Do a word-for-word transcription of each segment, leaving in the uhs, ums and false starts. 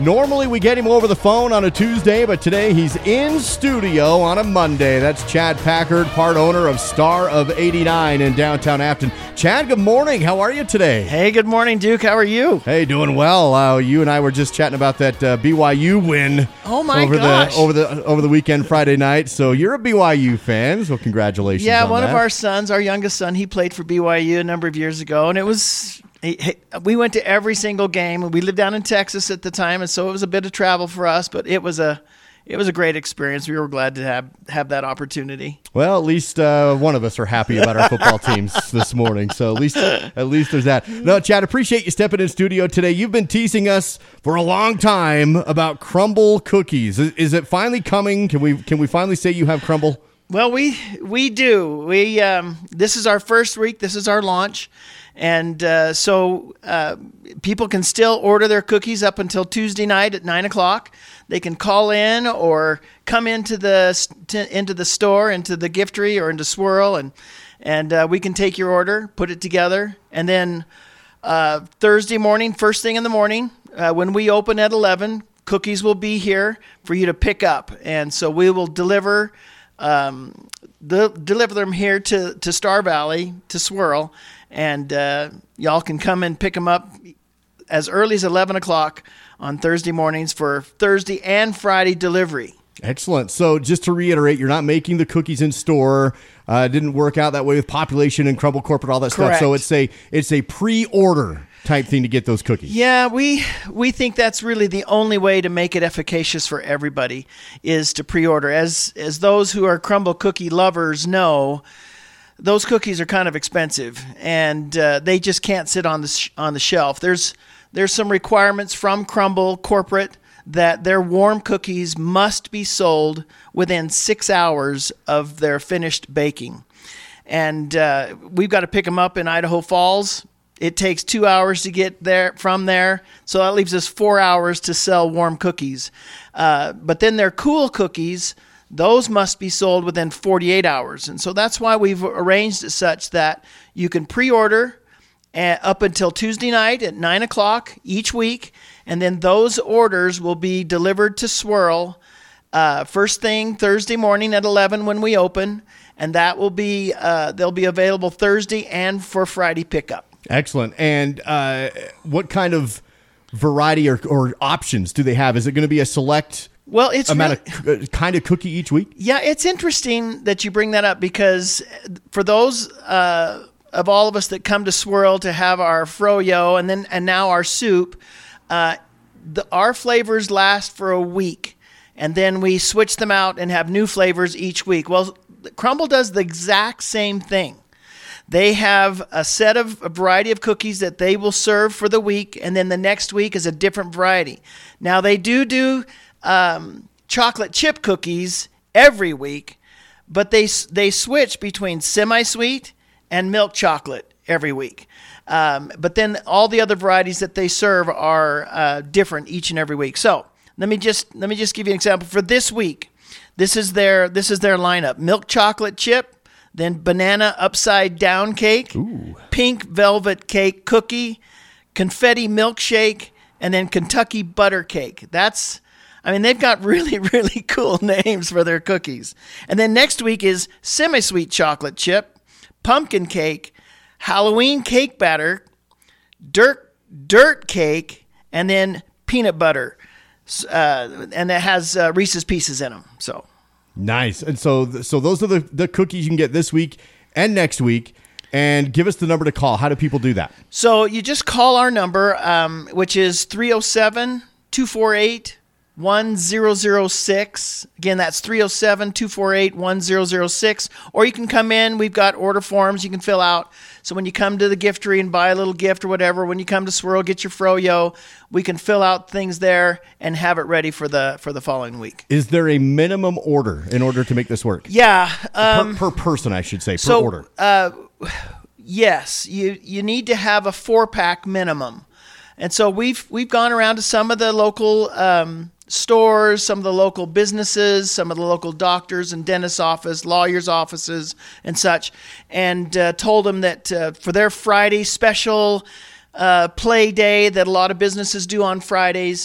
Normally we get him over the phone on a Tuesday, but today he's in studio on a Monday. That's Chad Packard, part owner of Star of eighty-nine in downtown Afton. Chad, good morning. How are you today? Hey, good morning, Duke. How are you? Hey, doing well. Uh, you and I were just chatting about that uh, B Y U win. Oh my over gosh! The, over the over the weekend, Friday night. So you're a B Y U fan. So congratulations. Yeah, on one that. of our sons, our youngest son, he played for B Y U a number of years ago, and it was. He, he, we went to every single game. We lived down in Texas at the time, and so it was a bit of travel for us. But it was a, it was a great experience. We were glad to have have that opportunity. Well, at least uh, one of us are happy about our football teams this morning. So at least, at least there's that. No, Chad, appreciate you stepping in studio today. You've been teasing us for a long time about Crumbl cookies. Is, is it finally coming? Can we can we finally say you have Crumbl? Well, we we do. We um, this is our first week. This is our launch. And uh, so uh, people can still order their cookies up until Tuesday night at nine o'clock. They can call in or come into the to, into the store, into the giftery or into Swirl, and and uh, we can take your order, put it together. And then uh, Thursday morning, first thing in the morning, uh, when we open at eleven, cookies will be here for you to pick up. And so we will deliver um, the, deliver them here to, to Star Valley, to Swirl. And uh, y'all can come and pick them up as early as eleven o'clock on Thursday mornings for Thursday and Friday delivery. Excellent. So just to reiterate, you're not making the cookies in store. Uh, it didn't work out that way with Population and Crumbl Corporate, all that Correct. stuff. So it's a it's a pre-order type thing to get those cookies. Yeah, we we think that's really the only way to make it efficacious for everybody is to pre-order. As as those who are Crumbl cookie lovers know, those cookies are kind of expensive, and uh, they just can't sit on the sh- on the shelf. There's there's some requirements from Crumbl Corporate that their warm cookies must be sold within six hours of their finished baking, and uh, we've got to pick them up in Idaho Falls. It takes two hours to get there from there, so that leaves us four hours to sell warm cookies. Uh, but then their cool cookies, those must be sold within forty-eight hours. And so that's why we've arranged it such that you can pre-order up until Tuesday night at nine o'clock each week. And then those orders will be delivered to Swirl uh, first thing Thursday morning at eleven when we open. And that will be, uh, they'll be available Thursday and for Friday pickup. Excellent. And uh, what kind of variety or, or options do they have? Is it going to be a select Well, it's amount really, of kind of cookie each week? Yeah, it's interesting that you bring that up because for those uh, of all of us that come to Swirl to have our froyo and then and now our soup, uh, the, our flavors last for a week, and then we switch them out and have new flavors each week. Well, Crumbl does the exact same thing. They have a set of a variety of cookies that they will serve for the week, and then the next week is a different variety. Now, they do do Um, chocolate chip cookies every week, but they they switch between semi-sweet and milk chocolate every week. Um, but then all the other varieties that they serve are uh, different each and every week. So let me just let me just give you an example for this week. This is their this is their lineup: milk chocolate chip, then banana upside down cake, Ooh. pink velvet cake cookie, confetti milkshake, and then Kentucky butter cake. That's I mean, they've got really, really cool names for their cookies. And then next week is semi-sweet chocolate chip, pumpkin cake, Halloween cake batter, dirt dirt cake, and then peanut butter. Uh, and it has uh, Reese's Pieces in them. So nice. And so so those are the, the cookies you can get this week and next week. And give us the number to call. How do people do that? So you just call our number, um, which is three oh seven, two four eight, one zero zero six. Again, that's three oh seven, two four eight, one zero zero six. Or you can come in. We've got order forms you can fill out. So when you come to the giftery and buy a little gift or whatever, when you come to Swirl, get your froyo, we can fill out things there and have it ready for the for the following week. Is there a minimum order in order to make this work? Yeah. Um, per, per person, I should say, per so, order. Uh, yes, you you need to have a four-pack minimum. And so we've we've gone around to some of the local um, stores, some of the local businesses, some of the local doctors and dentist office, lawyers' offices, and such, and uh, told them that uh, for their Friday special uh, play day that a lot of businesses do on Fridays,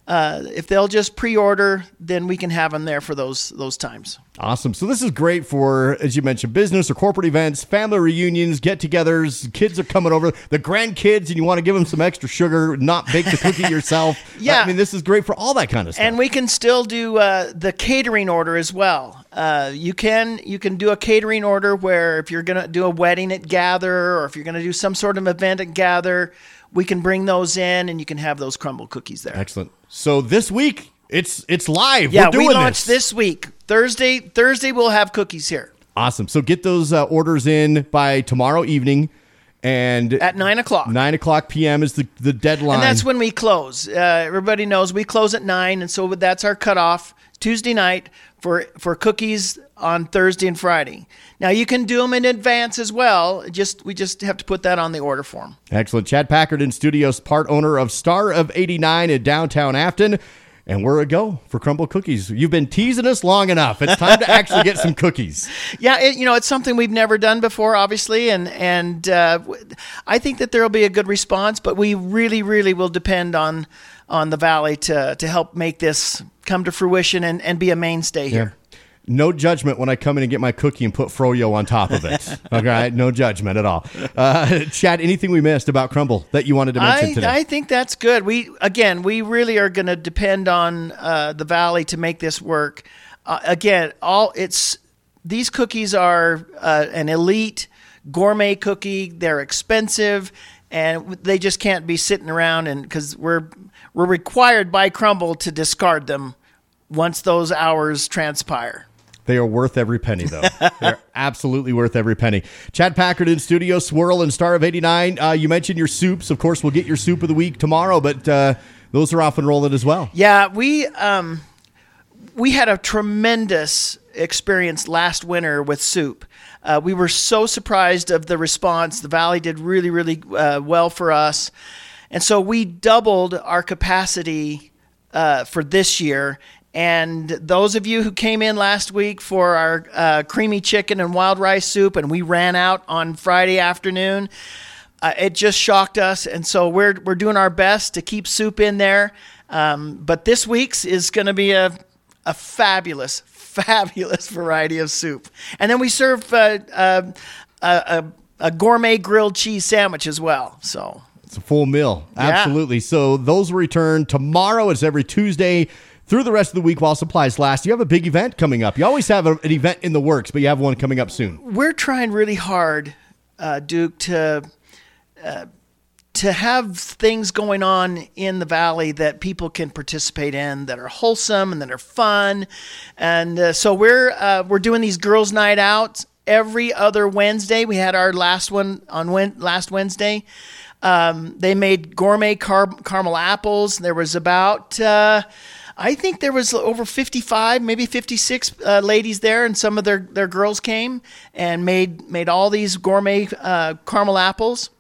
uh, if they'll just pre-order, then we can have them there for those those times. Awesome. So this is great for, as you mentioned, business or corporate events, family reunions, get-togethers. Kids are coming over. The grandkids, and you want to give them some extra sugar, not bake the cookie yourself. Yeah. I mean, this is great for all that kind of stuff. And we can still do uh, the catering order as well. Uh, you can you can do a catering order where if you're going to do a wedding at Gather, or if you're going to do some sort of event at Gather, we can bring those in, and you can have those crumble cookies there. Excellent. So this week, it's it's live. Yeah, We're doing we launched this. this week. Thursday, Thursday we'll have cookies here. Awesome. So get those uh, orders in by tomorrow evening. And At nine o'clock. nine o'clock p.m. is the, the deadline. And that's when we close. Uh, everybody knows we close at nine, and so that's our cutoff Tuesday night for, for cookies on Thursday and Friday. Now, you can do them in advance as well. Just We just have to put that on the order form. Excellent. Chad Packard in studios, part owner of Star of eighty-nine in downtown Afton. And we're a go for crumble cookies. You've been teasing us long enough. It's time to actually get some cookies. Yeah, it, you know, it's something we've never done before, obviously, and and uh, I think that there will be a good response. But we really, really will depend on on the Valley to to help make this come to fruition and, and be a mainstay here. Yeah. No judgment when I come in and get my cookie and put froyo on top of it. Okay, no judgment at all. Uh, Chad, anything we missed about crumble that you wanted to mention I, today? I think that's good. We again, we really are going to depend on uh, the Valley to make this work. Uh, again, all it's these cookies are uh, an elite gourmet cookie. They're expensive, and they just can't be sitting around. And because we're we're required by Crumble to discard them once those hours transpire. They are worth every penny, though. They're absolutely worth every penny. Chad Packard in studio, Swirl and Star of eighty-nine. Uh, you mentioned your soups. Of course, we'll get your soup of the week tomorrow, but uh, those are off and rolling as well. Yeah, we um, we had a tremendous experience last winter with soup. Uh, we were so surprised of the response. The Valley did really, really uh, well for us. And so we doubled our capacity uh, for this year. And those of you who came in last week for our uh, creamy chicken and wild rice soup, and we ran out on Friday afternoon, uh, it just shocked us. And so we're we're doing our best to keep soup in there. Um, but this week's is going to be a a fabulous, fabulous variety of soup. And then we serve uh, uh, a, a, a gourmet grilled cheese sandwich as well. So it's a full meal. Yeah. Absolutely. So those will return tomorrow. It's every Tuesday through the rest of the week while supplies last. You have a big event coming up. You always have a, an event in the works, but you have one coming up soon. We're trying really hard, uh, Duke, to uh, to have things going on in the Valley that people can participate in, that are wholesome and that are fun. And uh, so we're uh, we're doing these girls' night out every other Wednesday. We had our last one on wen- last Wednesday. Um, they made gourmet car- caramel apples. There was about uh, I think there was over fifty-five, maybe fifty-six uh, ladies there, and some of their, their girls came and made made all these gourmet uh, caramel apples.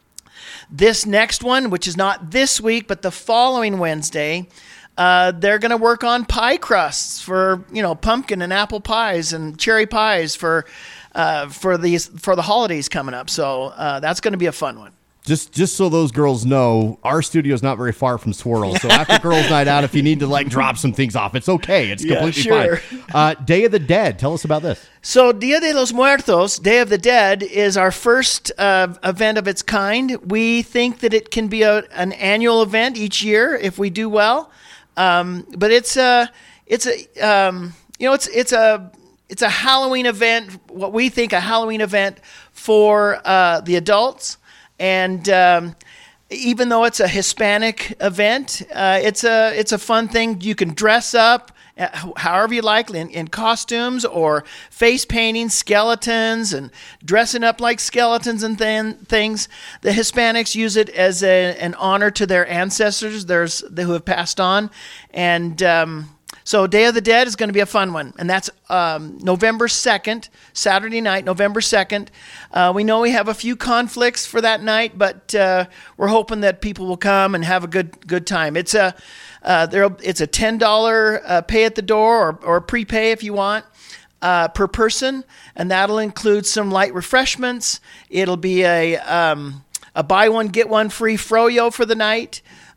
This next one, which is not this week, but the following Wednesday, uh, they're going to work on pie crusts for, you know, pumpkin and apple pies and cherry pies for uh, for these for the holidays coming up. So uh, that's going to be a fun one. Just just so those girls know, our studio is not very far from Swirl. So after girls' night out, if you need to like drop some things off, it's okay. It's Yeah, completely sure. fine. Uh, Day of the Dead. Tell us about this. So Dia de los Muertos, Day of the Dead, is our first uh, event of its kind. We think that it can be a, an annual event each year if we do well. Um, but it's a it's a um, you know it's it's a it's a Halloween event. What we think a Halloween event for uh, the adults. And um, even though it's a Hispanic event, uh, it's a it's a fun thing. You can dress up uh, however you like, in, in costumes or face painting, skeletons, and dressing up like skeletons and th- things. The Hispanics use it as a, an honor to their ancestors, there's who have passed on, and. Um, So Day of the Dead is going to be a fun one, and that's um, November second, Saturday night, November second. Uh, we know we have a few conflicts for that night, but uh, we're hoping that people will come and have a good good time. It's a uh, there it's a ten dollars uh, pay at the door or, or prepay if you want uh, per person, and that'll include some light refreshments. It'll be a um, a buy one get one free froyo for the night.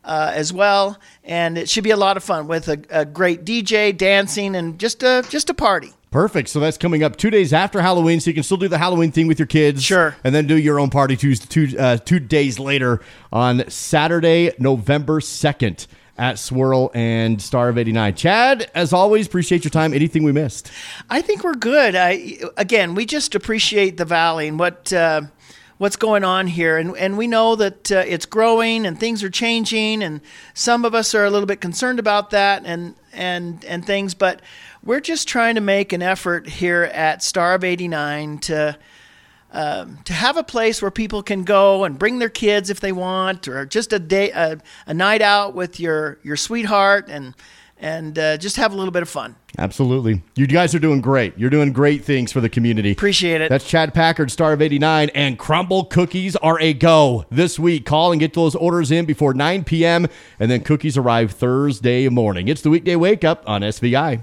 uh, as well. And it should be a lot of fun with a, a great D J, dancing, and just a, just a party. Perfect. So that's coming up two days after Halloween, so you can still do the Halloween thing with your kids. Sure. And then do your own party two, two, uh, two days later on Saturday, November second at Swirl and Star of eighty-nine. Chad, as always, appreciate your time. Anything we missed? I think we're good. I Again, we just appreciate the Valley and what uh, what's going on here. And, and we know that uh, it's growing and things are changing, and some of us are a little bit concerned about that and, and, and things, but we're just trying to make an effort here at Star of eighty-nine to um, to have a place where people can go and bring their kids if they want, or just a day, a, a night out with your your sweetheart, and and uh, just have a little bit of fun. Absolutely. You guys are doing great. You're doing great things for the community. Appreciate it. That's Chad Packard, Star of eighty-nine, and Crumble Cookies are a go this week. Call and get those orders in before nine p.m., and then cookies arrive Thursday morning. It's the Weekday Wake Up on S V I.